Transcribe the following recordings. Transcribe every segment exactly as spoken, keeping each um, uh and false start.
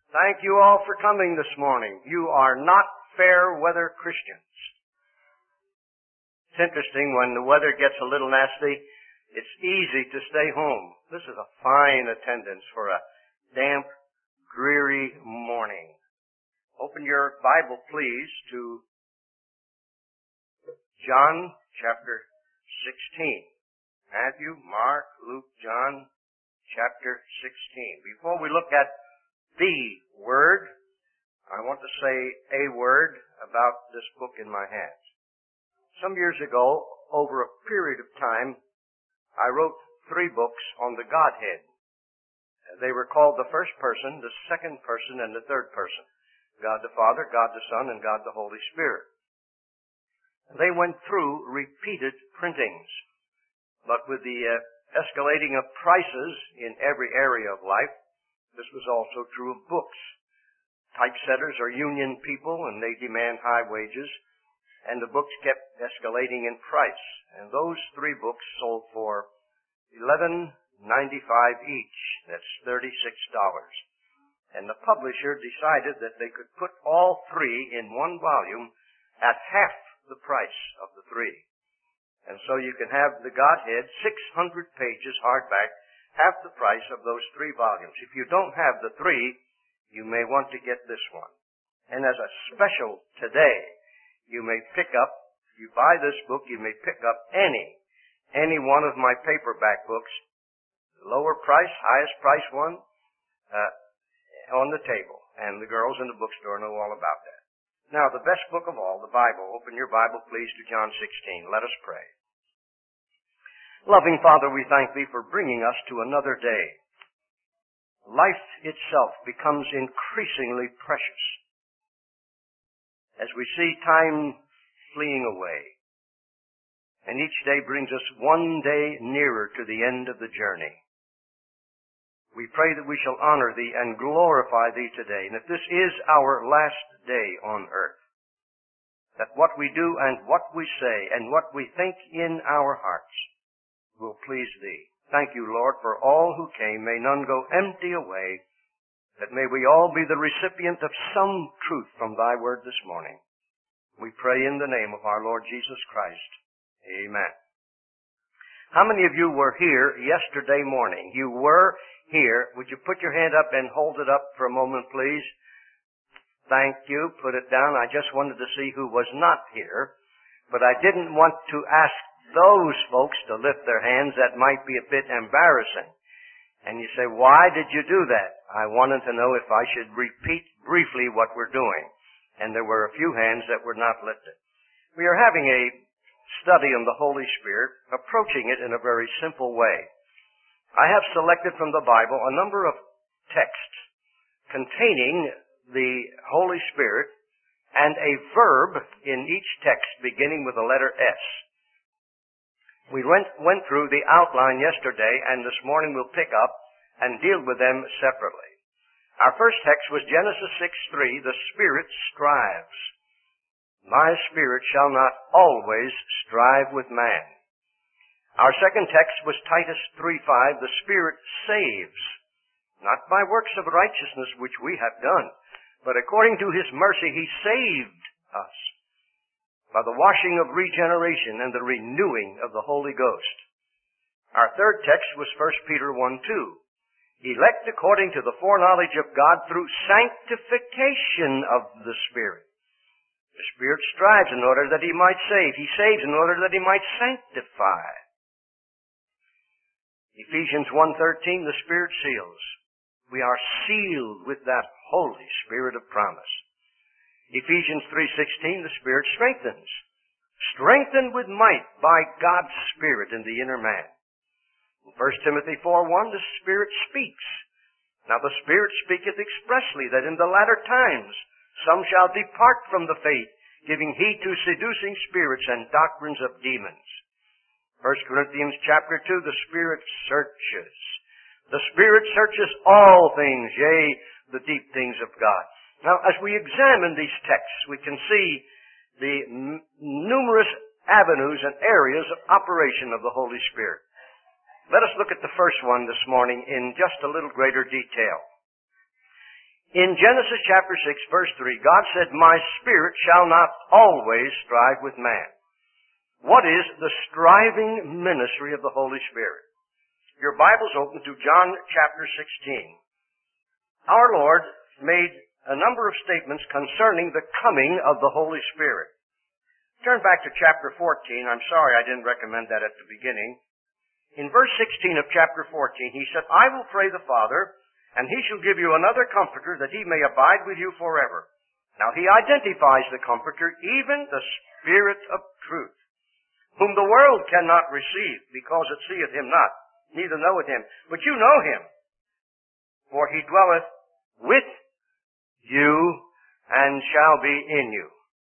Thank you all for coming this morning. You are not fair weather Christians. It's interesting, when the weather gets a little nasty, it's easy to stay home. This is a fine attendance for a damp, dreary morning. Open your Bible, please, to John chapter sixteen. Matthew, Mark, Luke, John chapter sixteen. Before we look at the word, I want to say a word about this book in my hands. Some years ago, over a period of time, I wrote three books on the Godhead. They were called the first person, the second person, and the third person. God the Father, God the Son, and God the Holy Spirit. They went through repeated printings. But with the uh, escalating of prices in every area of life, this was also true of books. Typesetters are union people, and they demand high wages, and the books kept escalating in price. And those three books sold for eleven ninety-five each. That's thirty-six dollars. And the publisher decided that they could put all three in one volume at half the price of the three. And so you can have the Godhead, six hundred pages hardback, half the price of those three volumes. If you don't have the three, you may want to get this one. And as a special today, you may pick up, if you buy this book, you may pick up any, any one of my paperback books, the lower price, highest price one, uh, on the table. And the girls in the bookstore know all about that. Now, the best book of all, the Bible. Open your Bible, please, to John sixteen. Let us pray. Loving Father, we thank Thee for bringing us to another day. Life itself becomes increasingly precious as we see time fleeing away. And each day brings us one day nearer to the end of the journey. We pray that we shall honor Thee and glorify Thee today, and that this is our last day on earth. That what we do and what we say and what we think in our hearts will please Thee. Thank You, Lord, for all who came. May none go empty away, but may we all be the recipient of some truth from Thy word this morning. We pray in the name of our Lord Jesus Christ. Amen. How many of you were here yesterday morning? You were here. Would you put your hand up and hold it up for a moment, please? Thank you. Put it down. I just wanted to see who was not here, but I didn't want to ask those folks to lift their hands. That might be a bit embarrassing. And you say, why did you do that? I wanted to know if I should repeat briefly what we're doing. And there were a few hands that were not lifted. We are having a study on the Holy Spirit, approaching it in a very simple way. I have selected from the Bible a number of texts containing the Holy Spirit and a verb in each text beginning with the letter S. We went, went through the outline yesterday, and this morning we'll pick up and deal with them separately. Our first text was Genesis six three, the Spirit strives. My spirit shall not always strive with man. Our second text was Titus three five, the Spirit saves, not by works of righteousness which we have done, but according to His mercy He saved us by the washing of regeneration and the renewing of the Holy Ghost. Our third text was First Peter one two. Elect according to the foreknowledge of God through sanctification of the Spirit. The Spirit strives in order that He might save. He saves in order that He might sanctify. Ephesians one thirteen, the Spirit seals. We are sealed with that Holy Spirit of promise. Ephesians three sixteen, the Spirit strengthens. Strengthened with might by God's Spirit in the inner man. First Timothy four one, the Spirit speaks. Now the Spirit speaketh expressly that in the latter times some shall depart from the faith, giving heed to seducing spirits and doctrines of demons. First Corinthians chapter two, the Spirit searches. The Spirit searches all things, yea, the deep things of God. Now, as we examine these texts, we can see the n- numerous avenues and areas of operation of the Holy Spirit. Let us look at the first one this morning in just a little greater detail. In Genesis chapter six, verse three, God said, "My spirit shall not always strive with man." What is the striving ministry of the Holy Spirit? Your Bible's open to John chapter sixteen. Our Lord made a number of statements concerning the coming of the Holy Spirit. Turn back to chapter fourteen. I'm sorry I didn't recommend that at the beginning. In verse sixteen of chapter fourteen, He said, "I will pray the Father, and He shall give you another Comforter, that He may abide with you forever." Now He identifies the Comforter, even the Spirit of truth, whom the world cannot receive, because it seeth Him not, neither knoweth Him. But you know Him, for He dwelleth with you and shall be in you.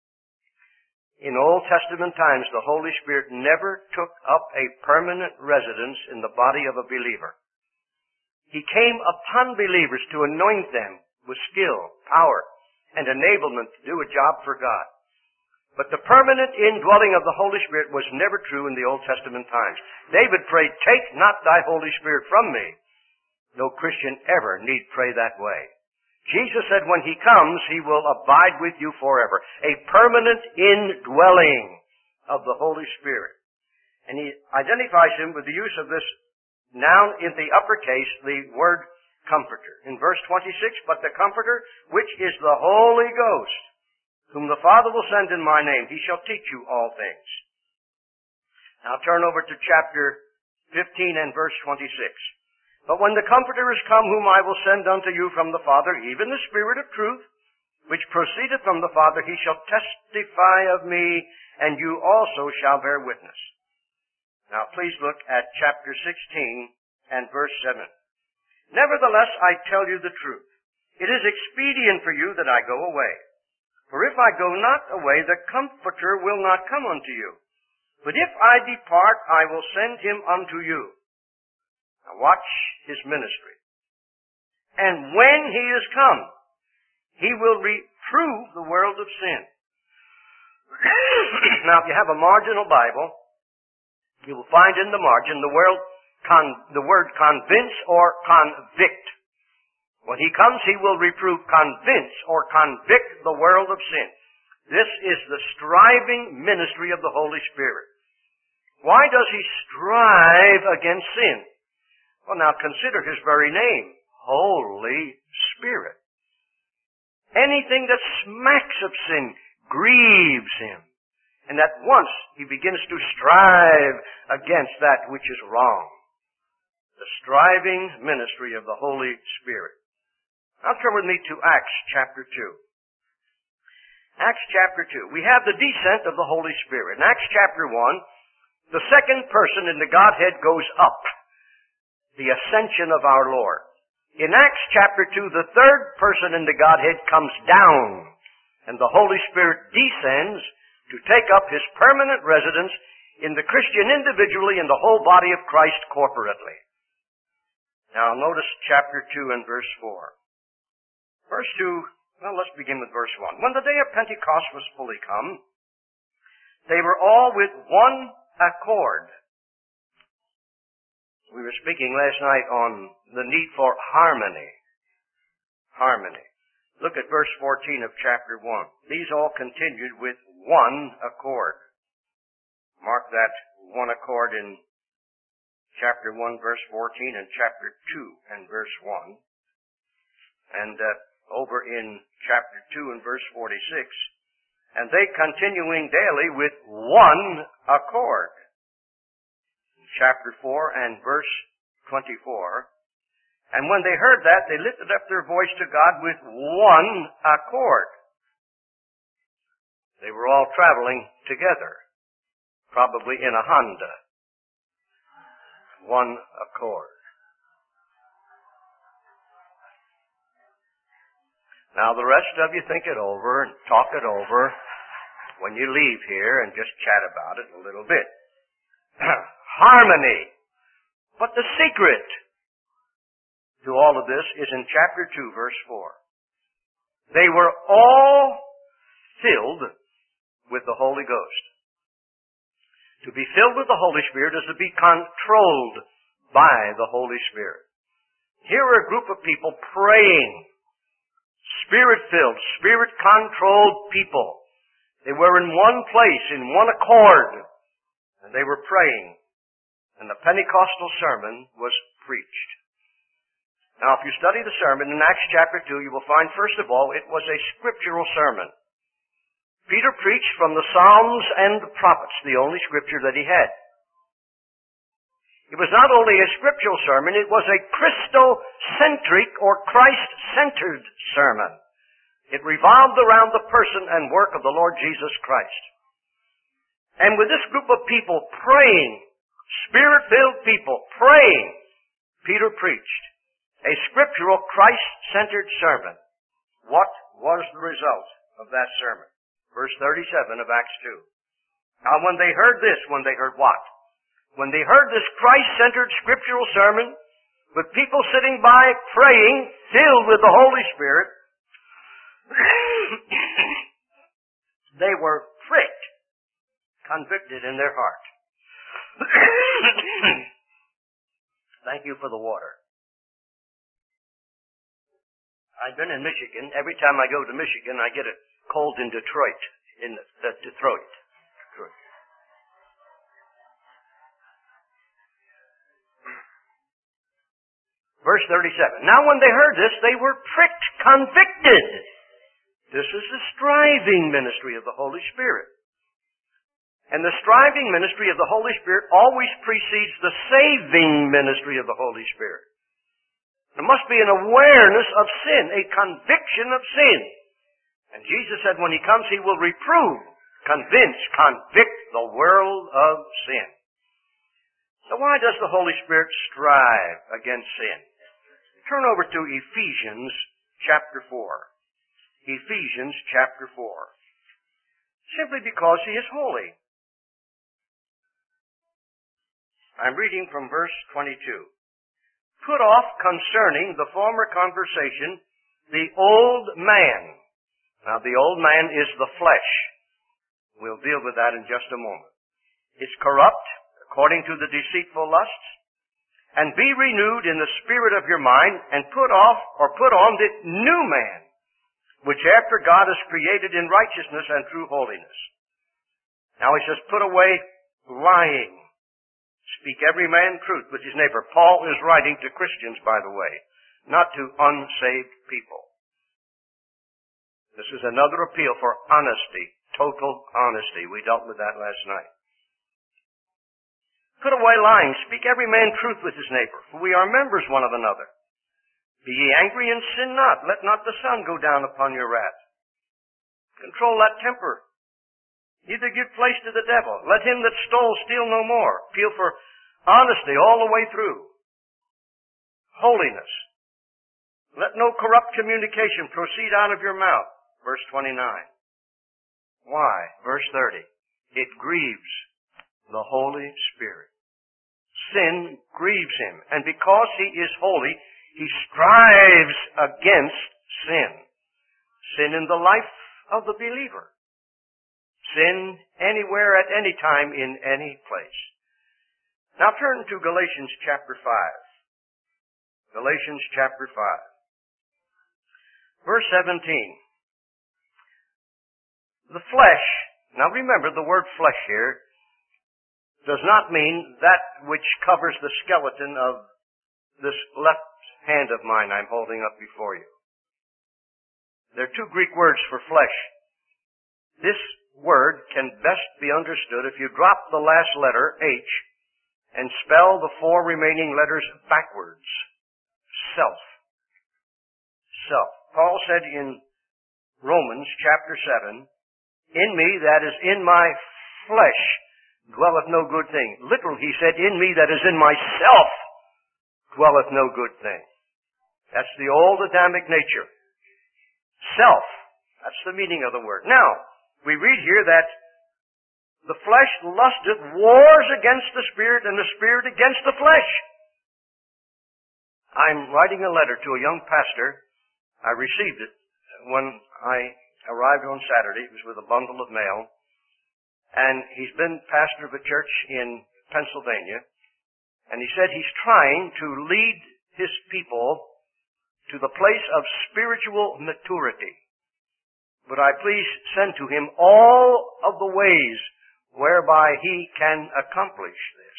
In Old Testament times, the Holy Spirit never took up a permanent residence in the body of a believer. He came upon believers to anoint them with skill, power, and enablement to do a job for God. But the permanent indwelling of the Holy Spirit was never true in the Old Testament times. David prayed, "Take not thy Holy Spirit from me." No Christian ever need pray that way. Jesus said when He comes, He will abide with you forever. A permanent indwelling of the Holy Spirit. And He identifies Him with the use of this noun in the uppercase, the word Comforter. In verse twenty-six, "But the Comforter, which is the Holy Ghost, whom the Father will send in my name, He shall teach you all things." Now turn over to chapter fifteen and verse twenty-six. "But when the Comforter is come, whom I will send unto you from the Father, even the Spirit of truth, which proceedeth from the Father, He shall testify of me, and you also shall bear witness." Now please look at chapter sixteen and verse seven. "Nevertheless, I tell you the truth. It is expedient for you that I go away. For if I go not away, the Comforter will not come unto you. But if I depart, I will send Him unto you." Now watch His ministry. "And when He is come, He will reprove the world of sin." Now if you have a marginal Bible, you will find in the margin the word, con, the word convince or convict. When He comes, He will reprove, convince, or convict the world of sin. This is the striving ministry of the Holy Spirit. Why does He strive against sin? Well, now consider His very name, Holy Spirit. Anything that smacks of sin grieves Him. And at once He begins to strive against that which is wrong. The striving ministry of the Holy Spirit. Now turn with me to Acts chapter two. Acts chapter two. We have the descent of the Holy Spirit. In Acts chapter one, the second person in the Godhead goes up. The ascension of our Lord. In Acts chapter two, the third person in the Godhead comes down, and the Holy Spirit descends to take up His permanent residence in the Christian individually and the whole body of Christ corporately. Now notice chapter two and verse four. Verse two, well, let's begin with verse one. "When the day of Pentecost was fully come, they were all with one accord." We were speaking last night on the need for harmony. Harmony. Look at verse fourteen of chapter one. "These all continued with one accord." Mark that one accord in chapter one, verse fourteen, and chapter two and verse one. And uh, over in chapter two and verse forty-six, "And they continuing daily with one accord." In chapter four and verse twenty-four, "And when they heard that, they lifted up their voice to God with one accord." They were all traveling together, probably in a Honda. One accord. Now the rest of you think it over and talk it over when you leave here and just chat about it a little bit. Harmony. But the secret to all of this is in chapter two, verse four. "They were all filled with the Holy Ghost." To be filled with the Holy Spirit is to be controlled by the Holy Spirit. Here are a group of people praying Spirit-filled, Spirit-controlled people. They were in one place, in one accord, and they were praying. And the Pentecostal sermon was preached. Now, if you study the sermon in Acts chapter two, you will find, first of all, it was a scriptural sermon. Peter preached from the Psalms and the prophets, the only scripture that he had. It was not only a scriptural sermon, it was a Christocentric or Christ-centered sermon. It revolved around the person and work of the Lord Jesus Christ. And with this group of people praying, Spirit-filled people praying, Peter preached a scriptural Christ-centered sermon. What was the result of that sermon? Verse thirty-seven of Acts two. Now when they heard this, when they heard what? When they heard this Christ-centered scriptural sermon, with people sitting by praying, filled with the Holy Spirit, they were pricked, convicted in their heart. Thank you for the water. I've been in Michigan. Every time I go to Michigan, I get a cold in Detroit, in the, the Detroit. Detroit. Verse thirty-seven. Now when they heard this, they were pricked, convicted. This is the striving ministry of the Holy Spirit. And the striving ministry of the Holy Spirit always precedes the saving ministry of the Holy Spirit. There must be an awareness of sin, a conviction of sin. And Jesus said when He comes, He will reprove, convince, convict the world of sin. So why does the Holy Spirit strive against sin? Turn over to Ephesians chapter four. Ephesians chapter four. Simply because He is holy. I'm reading from verse twenty-two. Put off concerning the former conversation the old man. Now the old man is the flesh. We'll deal with that in just a moment. It's corrupt according to the deceitful lusts. And be renewed in the spirit of your mind, and put off or put on the new man, which after God is created in righteousness and true holiness. Now he says, put away lying. Speak every man truth with his neighbor. Paul is writing to Christians, by the way, not to unsaved people. This is another appeal for honesty, total honesty. We dealt with that last night. Put away lying. Speak every man truth with his neighbor, for we are members one of another. Be ye angry and sin not. Let not the sun go down upon your wrath. Control that temper. Neither give place to the devil. Let him that stole steal no more. Appeal for honesty all the way through. Holiness. Let no corrupt communication proceed out of your mouth. Verse twenty-nine. Why? Verse thirty. It grieves the Holy Spirit. Sin grieves Him. And because He is holy, He strives against sin. Sin in the life of the believer. Sin anywhere, at any time, in any place. Now turn to Galatians chapter five. Galatians chapter five. Verse seventeen. The flesh. Now remember, the word flesh here does not mean that which covers the skeleton of this left hand of mine I'm holding up before you. There are two Greek words for flesh. This word can best be understood if you drop the last letter, H, and spell the four remaining letters backwards. Self. Self. Paul said in Romans chapter seven, in me, that is in my flesh, dwelleth no good thing. Literally, he said, in me, that is in myself, dwelleth no good thing. That's the old Adamic nature. Self. That's the meaning of the word. Now, we read here that the flesh lusteth, wars against the spirit, and the spirit against the flesh. I'm writing a letter to a young pastor. I received it when I arrived on Saturday. It was with a bundle of mail. And he's been pastor of a church in Pennsylvania. And he said he's trying to lead his people to the place of spiritual maturity. Would I please send to him all of the ways whereby he can accomplish this?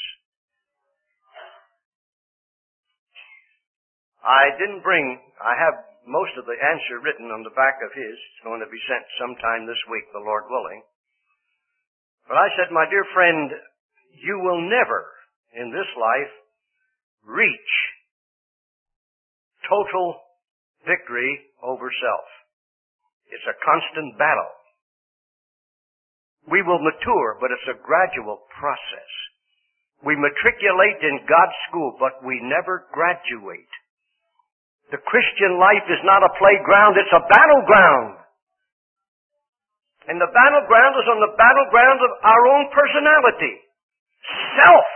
I didn't bring, I have most of the answer written on the back of his. It's going to be sent sometime this week, the Lord willing. But I said, my dear friend, you will never in this life reach total victory over self. It's a constant battle. We will mature, but it's a gradual process. We matriculate in God's school, but we never graduate. The Christian life is not a playground, it's a battleground. And the battleground is on the battleground of our own personality. Self.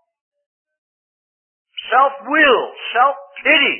Self-will. Self-pity.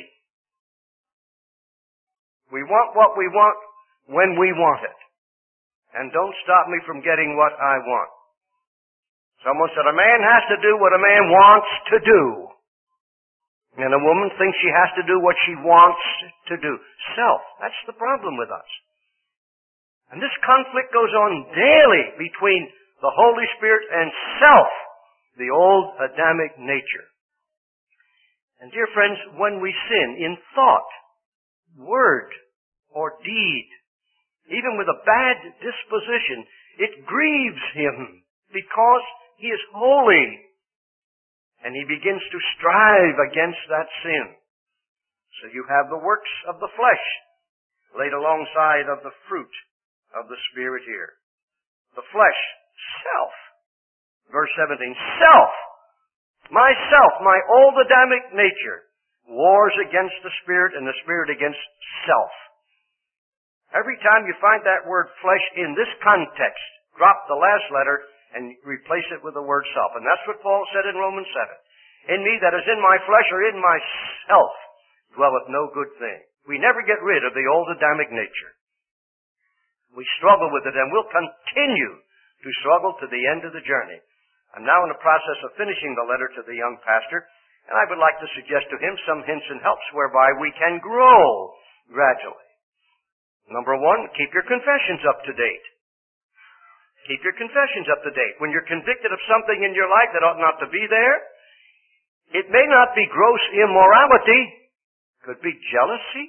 We want what we want when we want it. And don't stop me from getting what I want. Someone said, a man has to do what a man wants to do. And a woman thinks she has to do what she wants to do. Self. That's the problem with us. And this conflict goes on daily between the Holy Spirit and self, the old Adamic nature. And dear friends, when we sin in thought, word, or deed, even with a bad disposition, it grieves him because he is holy. And he begins to strive against that sin. So you have the works of the flesh laid alongside of the fruit of the Spirit here. The flesh, self. Verse seventeen, self. Myself, my old Adamic nature, wars against the Spirit and the Spirit against self. Every time you find that word flesh in this context, drop the last letter and replace it with the word self. And that's what Paul said in Romans seven. In me that is in my flesh or in myself dwelleth no good thing. We never get rid of the old Adamic nature. We struggle with it and we'll continue to struggle to the end of the journey. I'm now in the process of finishing the letter to the young pastor, and I would like to suggest to him some hints and helps whereby we can grow gradually. Number one, keep your confessions up to date. Keep your confessions up to date. When you're convicted of something in your life that ought not to be there, it may not be gross immorality. Could be jealousy,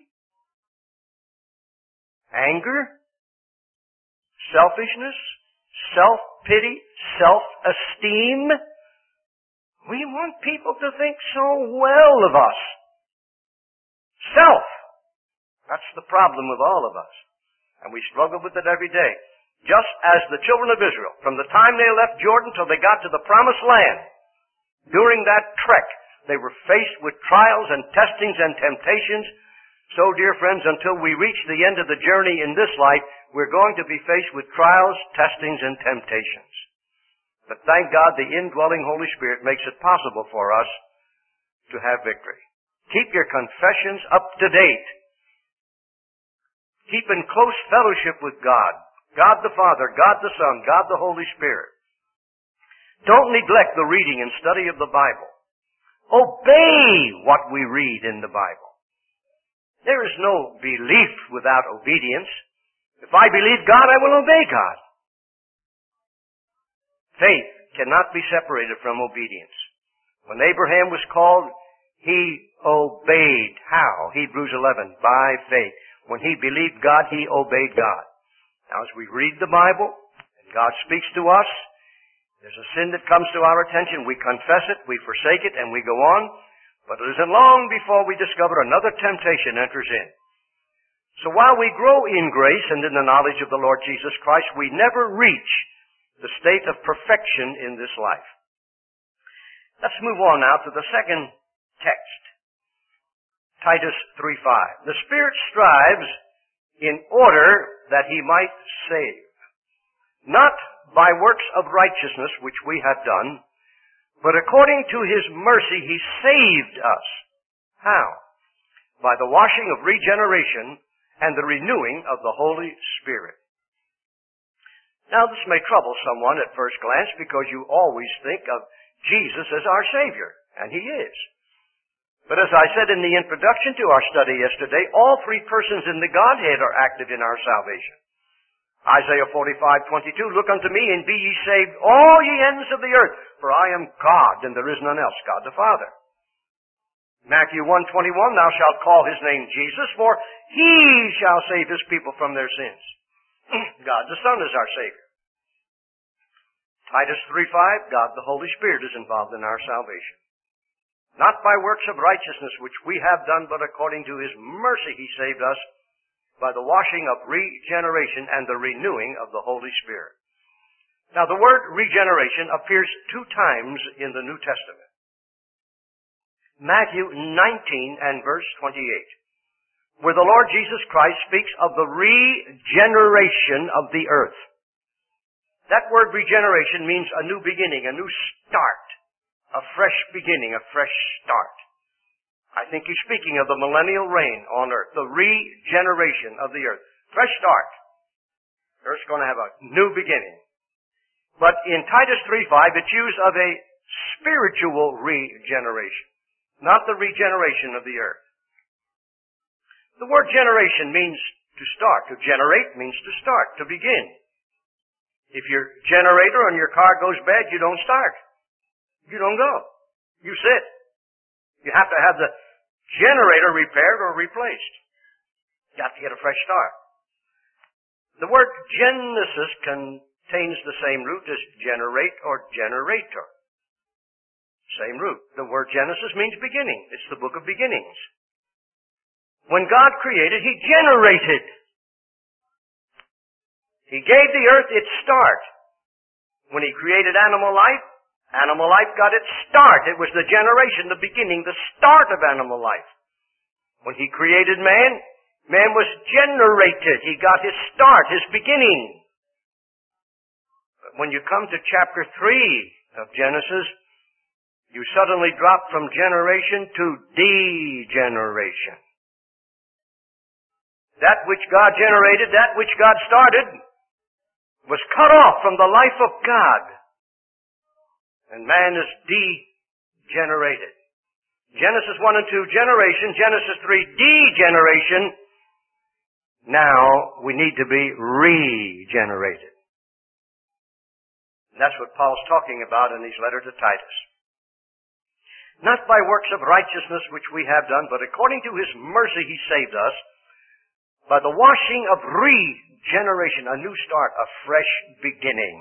anger, selfishness, self-pity, self-esteem. We want people to think so well of us. Self. That's the problem with all of us. And we struggle with it every day. Just as the children of Israel, from the time they left Jordan till they got to the promised land, during that trek, they were faced with trials and testings and temptations. So, dear friends, until we reach the end of the journey in this life, we're going to be faced with trials, testings, and temptations. But thank God the indwelling Holy Spirit makes it possible for us to have victory. Keep your confessions up to date. Keep in close fellowship with God. God the Father, God the Son, God the Holy Spirit. Don't neglect the reading and study of the Bible. Obey what we read in the Bible. There is no belief without obedience. If I believe God, I will obey God. Faith cannot be separated from obedience. When Abraham was called, he obeyed. How? Hebrews eleven, by faith. When he believed God, he obeyed God. Now, as we read the Bible, and God speaks to us, there's a sin that comes to our attention. We confess it, we forsake it, and we go on. But it isn't long before we discover another temptation enters in. So while we grow in grace and in the knowledge of the Lord Jesus Christ, we never reach the state of perfection in this life. Let's move on now to the second text. Titus three five. The Spirit strives in order that he might save. Not by works of righteousness which we have done, but according to his mercy he saved us. How? By the washing of regeneration and the renewing of the Holy Spirit. Now this may trouble someone at first glance because you always think of Jesus as our Savior, and he is. But as I said in the introduction to our study yesterday, all three persons in the Godhead are active in our salvation. Isaiah forty-five twenty-two, look unto me and be ye saved, all ye ends of the earth, for I am God, and there is none else, God the Father. Matthew one twenty-one, thou shalt call his name Jesus, for he shall save his people from their sins. God the Son is our Savior. Titus three five, God the Holy Spirit is involved in our salvation. Not by works of righteousness which we have done, but according to his mercy he saved us by the washing of regeneration and the renewing of the Holy Spirit. Now the word regeneration appears two times in the New Testament. Matthew nineteen and verse twenty-eight, where the Lord Jesus Christ speaks of the regeneration of the earth. That word regeneration means a new beginning, a new start. A fresh beginning, a fresh start. I think he's speaking of the millennial reign on earth, the regeneration of the earth. Fresh start. The earth's going to have a new beginning. But in Titus three five, it's used of a spiritual regeneration, not the regeneration of the earth. The word generation means to start. To generate means to start, to begin. If your generator on your car goes bad, you don't start. You don't go. You sit. You have to have the generator repaired or replaced. You have to get a fresh start. The word Genesis contains the same root as generate or generator. Same root. The word Genesis means beginning. It's the book of beginnings. When God created, he generated. He gave the earth its start. When he created animal life, animal life got its start. It was the generation, the beginning, the start of animal life. When he created man, man was generated. He got his start, his beginning. But when you come to chapter three of Genesis, you suddenly drop from generation to degeneration. That which God generated, that which God started, was cut off from the life of God. And man is degenerated. Genesis one and two, generation. Genesis three, degeneration. Now we need to be regenerated. And that's what Paul's talking about in his letter to Titus. Not by works of righteousness which we have done, but according to his mercy he saved us by the washing of regeneration, a new start, a fresh beginning.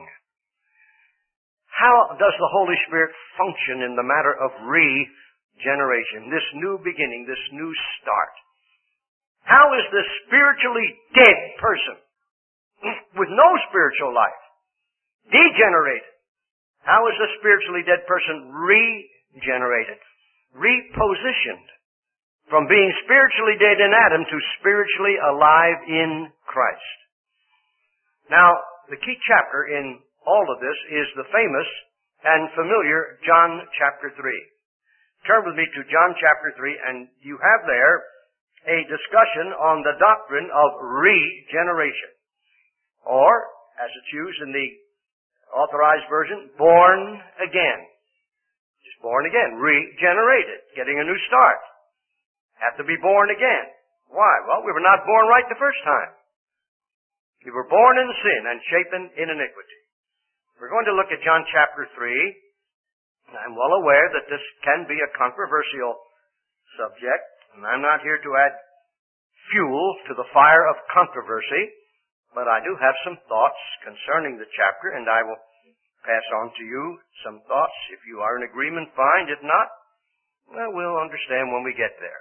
How does the Holy Spirit function in the matter of regeneration, this new beginning, this new start? How is this spiritually dead person with no spiritual life degenerated? How is the spiritually dead person regenerated, repositioned from being spiritually dead in Adam to spiritually alive in Christ? Now, the key chapter in all of this is the famous and familiar John chapter three. Turn with me to John chapter three, and you have there a discussion on the doctrine of regeneration. Or, as it's used in the Authorized Version, born again. Just born again, regenerated, getting a new start. Have to be born again. Why? Well, we were not born right the first time. We were born in sin and shapen in iniquity. We're going to look at John chapter three. I'm well aware that this can be a controversial subject, and I'm not here to add fuel to the fire of controversy, but I do have some thoughts concerning the chapter, and I will pass on to you some thoughts. If you are in agreement, fine. If not, well, we'll understand when we get there.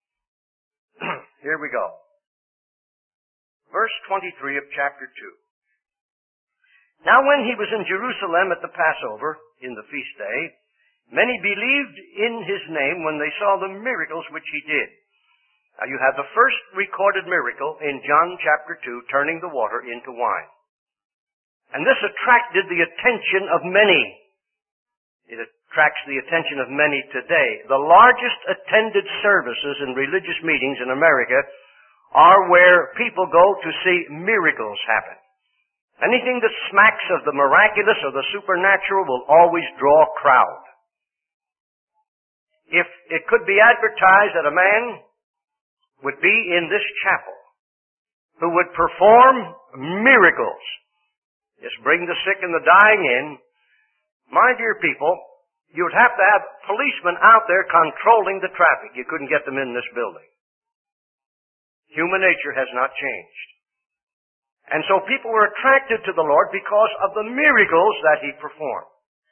Here we go. Verse twenty-three of chapter two. Now when he was in Jerusalem at the Passover, in the feast day, many believed in his name when they saw the miracles which he did. Now you have the first recorded miracle in John chapter two, turning the water into wine. And this attracted the attention of many. It attracts the attention of many today. The largest attended services in religious meetings in America are where people go to see miracles happen. Anything that smacks of the miraculous or the supernatural will always draw a crowd. if it could be advertised that a man would be in this chapel who would perform miracles, just bring the sick and the dying in, my dear people, you would have to have policemen out there controlling the traffic. You couldn't get them in this building. Human nature has not changed. And so people were attracted to the Lord because of the miracles that He performed.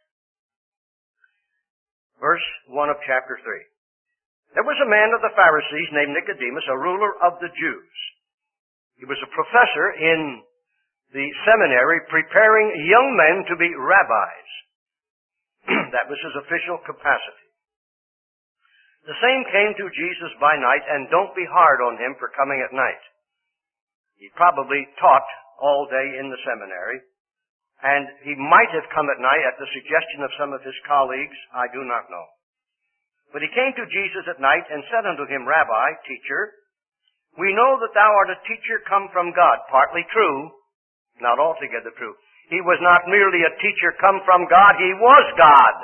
Verse one of chapter three. There was a man of the Pharisees named Nicodemus, a ruler of the Jews. He was a professor in the seminary preparing young men to be rabbis. That was his official capacity. The same came to Jesus by night, and don't be hard on him for coming at night. He probably taught all day in the seminary, and he might have come at night at the suggestion of some of his colleagues, I do not know. But he came to Jesus at night and said unto him, Rabbi, teacher, we know that thou art a teacher come from God. Partly true, not altogether true. He was not merely a teacher come from God, he was God.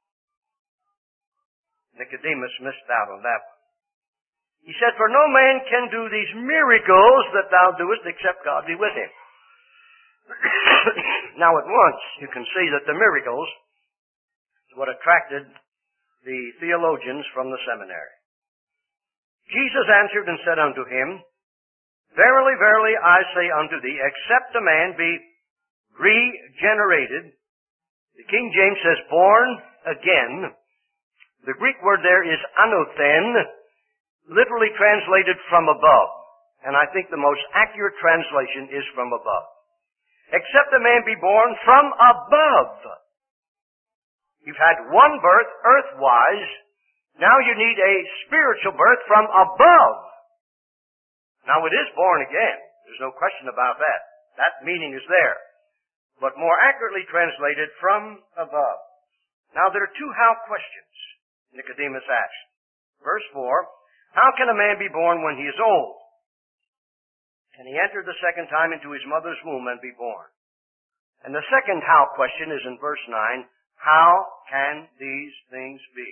Nicodemus missed out on that one. He said, for no man can do these miracles that thou doest except God be with him. Now at once you can see that the miracles is what attracted the theologians from the seminary. Jesus answered and said unto him, Verily, verily, I say unto thee, except a man be regenerated, the King James says born again. The Greek word there is anothen, literally translated from above. And I think the most accurate translation is from above. Except a man be born from above. You've had one birth earthwise. Now you need a spiritual birth from above. Now it is born again. There's no question about that. That meaning is there. But more accurately translated, from above. Now there are two how questions Nicodemus asked. Verse four, how can a man be born when he is old? Can he enter the second time into his mother's womb and be born? And the second how question is in verse nine, how can these things be?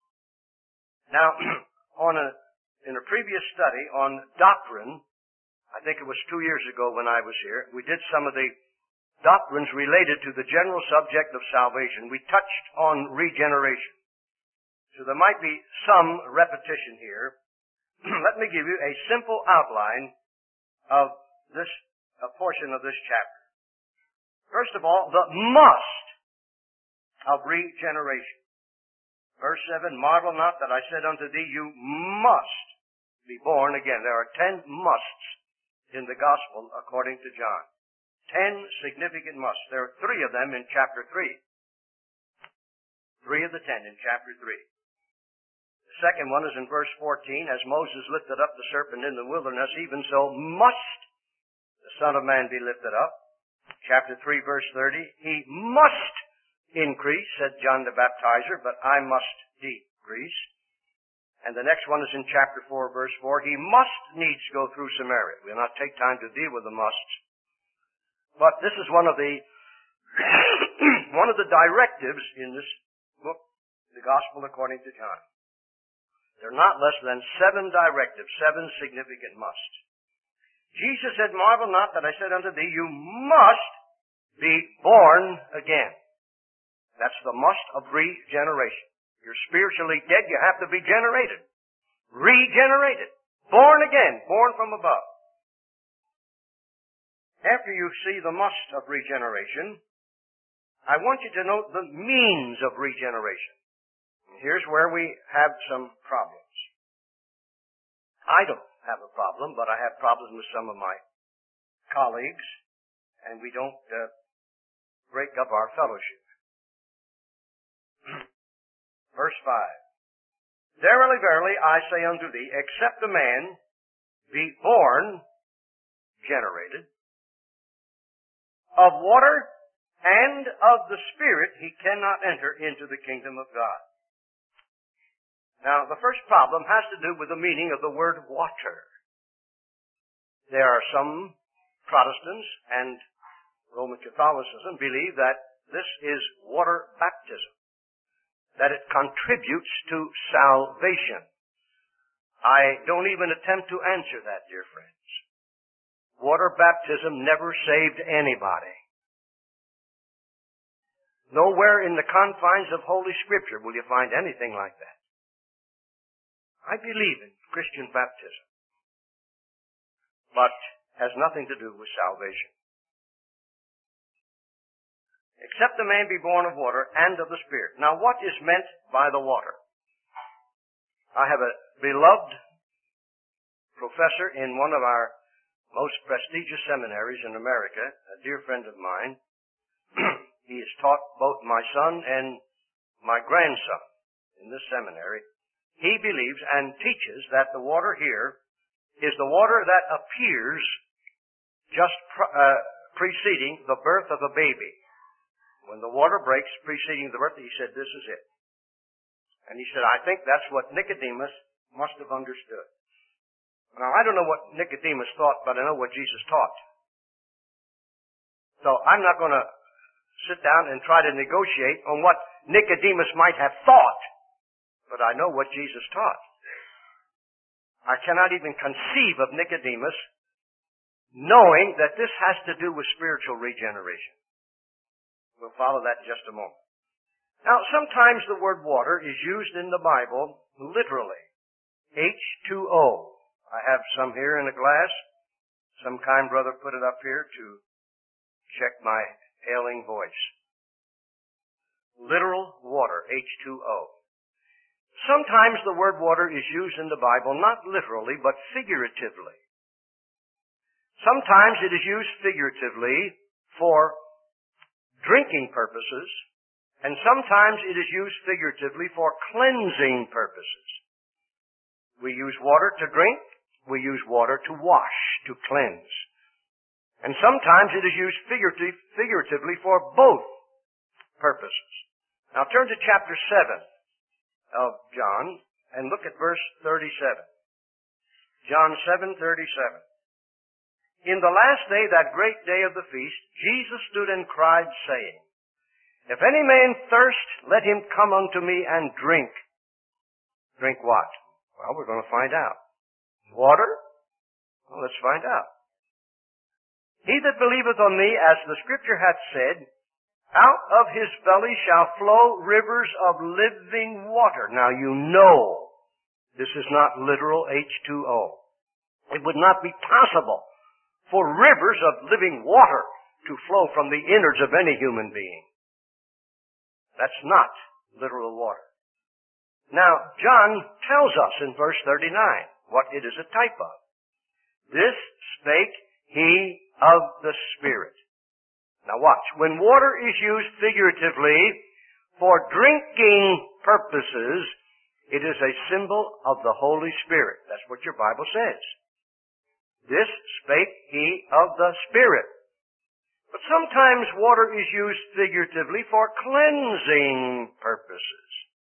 Now, on a, in a previous study on doctrine, I think it was two years ago when I was here, we did some of the doctrines related to the general subject of salvation. We touched on regeneration. So there might be some repetition here. Let me give you a simple outline of this, a portion of this chapter. First of all, the must of regeneration. Verse seven, marvel not that I said unto thee, you must be born again. There are ten musts in the gospel according to John. Ten significant musts. There are three of them in chapter three. Three of the ten in chapter three. The second one is in verse fourteen, as Moses lifted up the serpent in the wilderness, even so must the Son of Man be lifted up. Chapter three, verse thirty, he must increase, said John the Baptizer, but I must decrease. And the next one is in chapter four, verse four, he must needs go through Samaria. We'll not take time to deal with the musts. But this is one of the one of the directives in this book, the Gospel according to John. There are not less than seven directives, seven significant musts. Jesus said, marvel not that I said unto thee, you must be born again. That's the must of regeneration. You're spiritually dead, you have to be generated. Regenerated. Born again. Born from above. After you see the must of regeneration, I want you to note the means of regeneration. Here's where we have some problems. I don't have a problem, but I have problems with some of my colleagues, and we don't uh, break up our fellowship. Verse five. Verily, verily, I say unto thee, except a man be born, generated, of water and of the Spirit, he cannot enter into the kingdom of God. Now, the first problem has to do with the meaning of the word water. There are some Protestants and Roman Catholicism believe that this is water baptism. that it contributes to salvation. I don't even attempt to answer that, dear friends. Water baptism never saved anybody. Nowhere in the confines of Holy Scripture will you find anything like that. I believe in Christian baptism, but has nothing to do with salvation. Except a man be born of water and of the Spirit. Now, what is meant by the water? I have a beloved professor in one of our most prestigious seminaries in America, a dear friend of mine. He has taught both my son and my grandson in this seminary. He believes and teaches that the water here is the water that appears just pr- uh, preceding the birth of a baby. When the water breaks preceding the birth, he said, this is it. And he said, I think that's what Nicodemus must have understood. Now, I don't know what Nicodemus thought, but I know what Jesus taught. So I'm not going to sit down and try to negotiate on what Nicodemus might have thought, but I know what Jesus taught. I cannot even conceive of Nicodemus knowing that this has to do with spiritual regeneration. We'll follow that in just a moment. Now, sometimes the word water is used in the Bible literally. H two O. I have some here in a glass. Some kind brother put it up here to check my ailing voice. Literal water, H two O. Sometimes the word water is used in the Bible not literally, but figuratively. Sometimes it is used figuratively for drinking purposes, and sometimes it is used figuratively for cleansing purposes. We use water to drink, we use water to wash, to cleanse. And sometimes it is used figurative, figuratively for both purposes. Now turn to chapter seven of John and look at verse thirty-seven. John seven thirty-seven. In the last day, that great day of the feast, Jesus stood and cried, saying, If any man thirst, let him come unto me and drink. Drink what? Well, we're going to find out. Water? Well, let's find out. He that believeth on me, as the Scripture hath said, out of his belly shall flow rivers of living water. Now you know this is not literal H two O. It would not be possible for rivers of living water to flow from the innards of any human being. That's not literal water. Now, John tells us in verse thirty-nine what it is a type of. This spake he of the Spirit. Now watch. When water is used figuratively for drinking purposes, it is a symbol of the Holy Spirit. That's what your Bible says. This spake he of the Spirit. But sometimes water is used figuratively for cleansing purposes.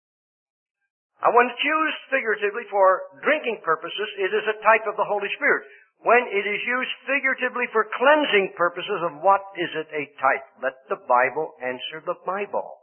Now, when it's used figuratively for drinking purposes, it is a type of the Holy Spirit. When it is used figuratively for cleansing purposes, of what is it a type? Let the Bible answer the Bible.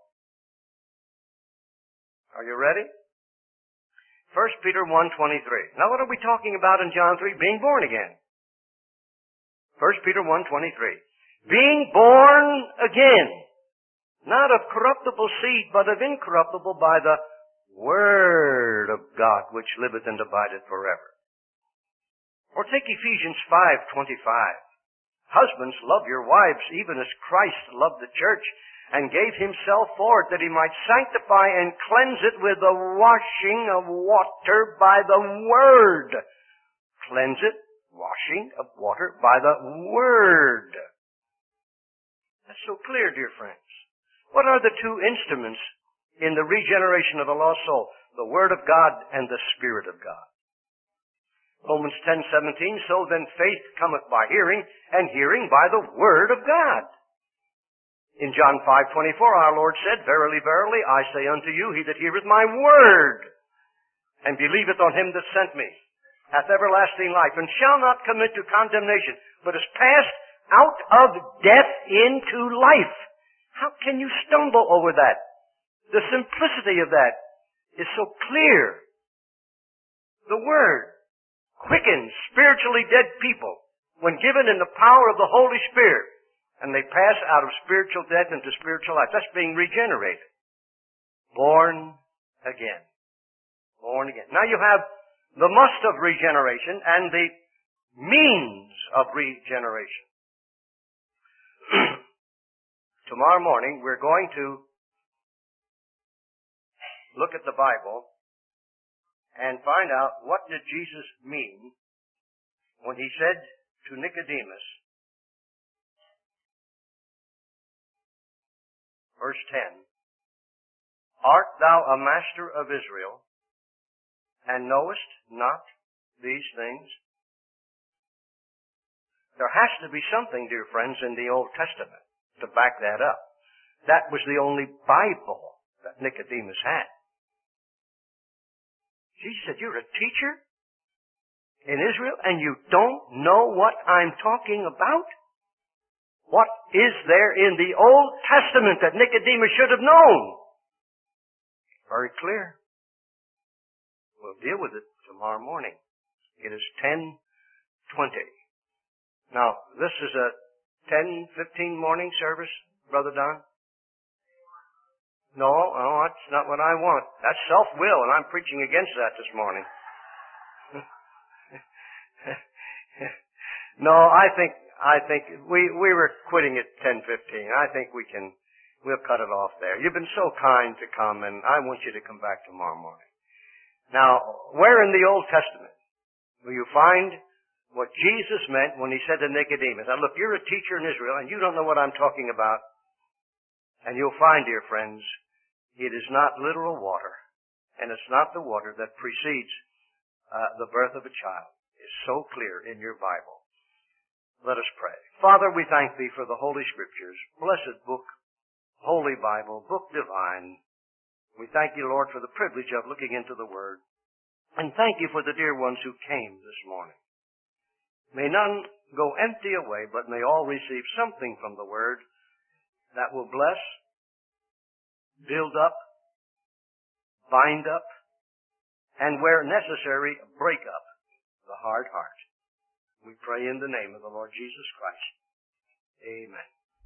Are you ready? First Peter one twenty-three. Now what are we talking about in John three? Being born again. First Peter one twenty-three. Being born again, not of corruptible seed, but of incorruptible, by the Word of God, which liveth and abideth forever. Or take Ephesians five twenty-five. Husbands, love your wives, even as Christ loved the church, and gave himself for it, that he might sanctify and cleanse it with the washing of water by the Word. Cleanse it, washing of water by the Word. That's so clear, dear friends. What are the two instruments in the regeneration of a lost soul? The Word of God and the Spirit of God. Romans ten seventeen, so then faith cometh by hearing, and hearing by the Word of God. In John five twenty-four, our Lord said, Verily, verily, I say unto you, he that heareth my word, and believeth on him that sent me, hath everlasting life, and shall not come into condemnation, but is passed out of death into life. How can you stumble over that? The simplicity of that is so clear. The Word quickens spiritually dead people when given in the power of the Holy Spirit, and they pass out of spiritual death into spiritual life. That's being regenerated. Born again. Born again. Now you have the must of regeneration and the means of regeneration. Tomorrow morning we're going to look at the Bible and find out what did Jesus mean when he said to Nicodemus, verse ten, "Art thou a master of Israel, and knowest not these things?" There has to be something, dear friends, in the Old Testament to back that up. That was the only Bible that Nicodemus had. Jesus said, "You're a teacher in Israel, and you don't know what I'm talking about?" What is there in the Old Testament that Nicodemus should have known? Very clear. We'll deal with it tomorrow morning. It is ten twenty. Now, this is a ten fifteen morning service, Brother Don? No, no, that's not what I want. That's self-will, and I'm preaching against that this morning. No, I think, I think we, we were quitting at ten fifteen. I think we can, we'll cut it off there. You've been so kind to come, and I want you to come back tomorrow morning. Now, where in the Old Testament will you find what Jesus meant when he said to Nicodemus, "Now look, you're a teacher in Israel, and you don't know what I'm talking about." And you'll find, dear friends, it is not literal water, and it's not the water that precedes uh, the birth of a child. It's so clear in your Bible. Let us pray. Father, we thank thee for the Holy Scriptures, blessed book, Holy Bible, book divine. We thank you, Lord, for the privilege of looking into the Word. And thank you for the dear ones who came this morning. May none go empty away, but may all receive something from the Word that will bless, build up, bind up, and where necessary, break up the hard heart. We pray in the name of the Lord Jesus Christ. Amen.